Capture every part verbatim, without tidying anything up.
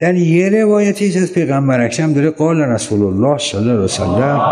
در یه روایتی از پیغمبر اکرم داره قال رسول الله صلی الله علیه و سلم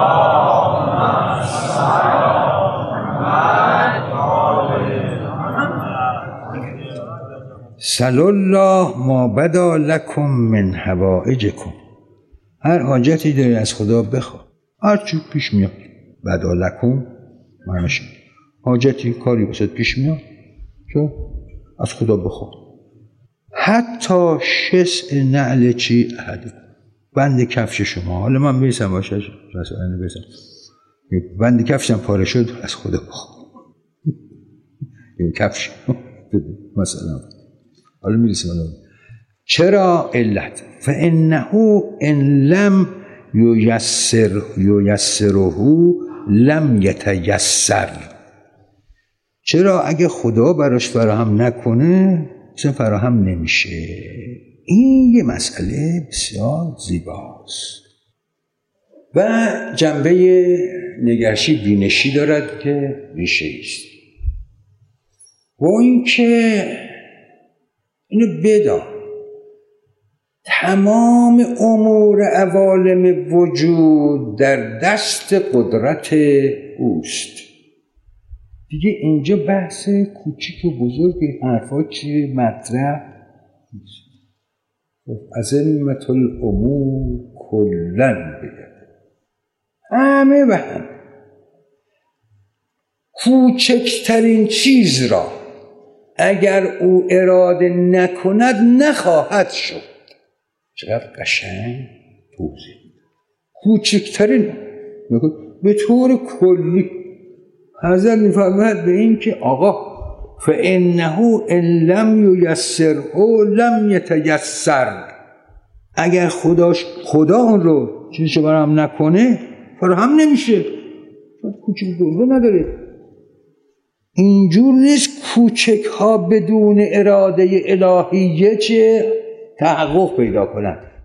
سل الله ما بدا لکم من حوائجکم، هر حاجتی داری از خدا بخوا، هر چی پیش میاد. بدا لکم معنیش حاجتی کاری واسه پیش میاد چه از خدا بخوا. حتی شسع نعل چی احد، بند کفش شما، حالا من بیسم باشه رسولانه بیسم بند کفشم پاره شد از خدا بخوا. این کفش مثلا حالا میرسیم الان چرا علت فانه ان لم ییسر ییسره لم یتیسر، چرا اگه خدا براش فراهم نکنه اصلا فراهم نمیشه. این یه مسئله بسیار زیباست و جنبه نگرشی بینشی دارد که ریشه است. و این که اینو بدان تمام امور عوالم وجود در دست قدرت اوست. دیگه اینجا بحث کوچیک و بزرگ حرفا چیه مطرح نیست. عظمت الامور کلن بگه همه و هم کوچکترین چیز را اگر او اراده نکند نخواهد شد. چقدر قشنگ توضیح. کوچکترین به طور کلی حضرت می‌فرماید به این که آقا فانه ان لم ییسره لم یتیسر، اگر خداش خدا اون رو چیزی برام نکنه فراهم نمیشه. کوچک بزرگ نداره. اینجور نیست کوچک ها بدون اراده الهیه چه تحقق پیدا کنند.